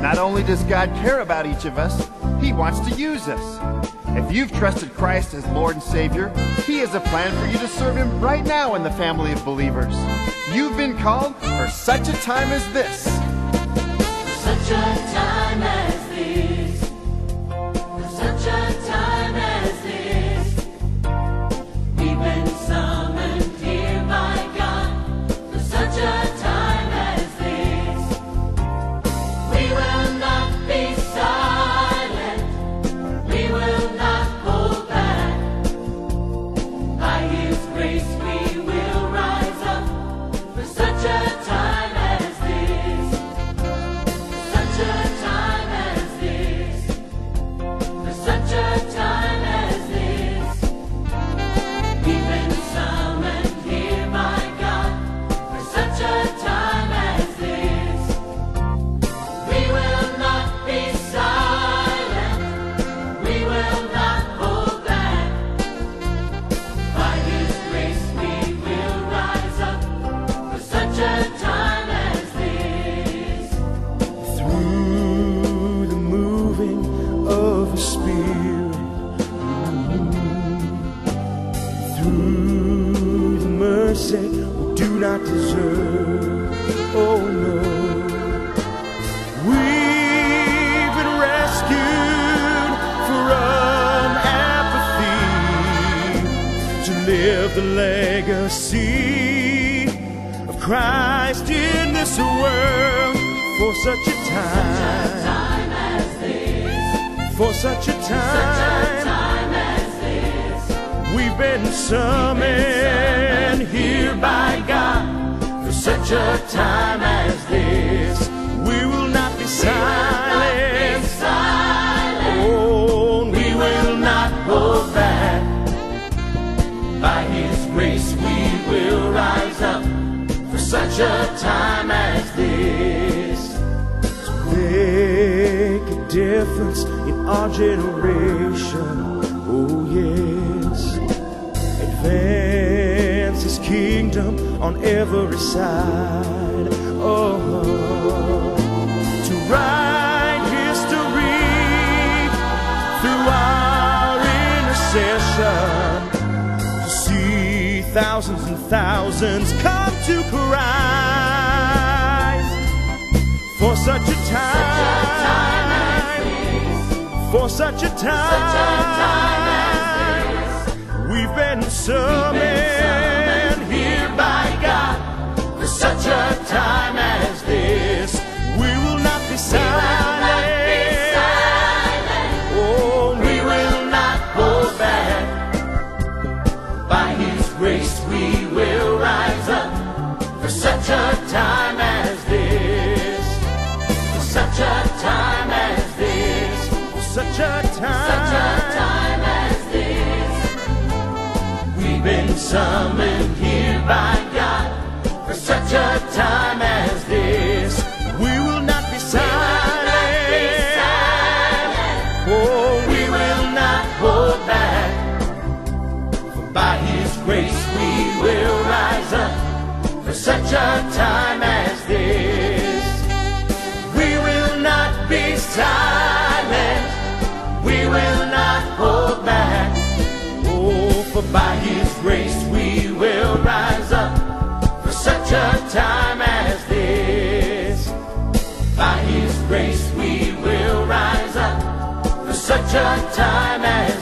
Not only does God care about each of us, He wants to use us. If you've trusted Christ as Lord and Savior, He has a plan for you to serve Him right now in the family of believers. You've been called for such a time as this. Such a time as this. Such a time as this. We've been summoned here by God for such a time as this. We will not be silent. We will not hold back. By His grace we will rise up for such a time as this. Such a time as this. For such a time as this. We've been summoned here by God for such a time as this. We will not be silent. We will not hold back. By His grace we will rise up for such a time as this. Through the moving of the Spirit, through the mercy we do not deserve. Oh no, we've been rescued from apathy to live the legacy of Christ in this world for such a time. Time as this. For such a time, Time as this. we've been summoned here by God. For such a time as this, we will not be silent. Oh, we will not hold back. By His grace we will rise up for such a time as this. Make a difference in our generation. Oh yes, advance His kingdom on every side. Oh, to write history through our intercession, to see thousands and thousands come to Christ for such a time, for such a time, we've been summoned here by God for such a time as this. We will not be silent. Oh, We will not hold back. By His grace we will rise up for such a time as this. For such a time as this. such a time, Such a time as this. We've been summoned here by God for such a time as this. we will not be silent. Oh, we will not hold back. For by His grace we will rise up for such a time as this. We will not be silent. We will not hold back. Oh, for by His grace we will rise up for such a time as this. By His grace we will rise up for such a time as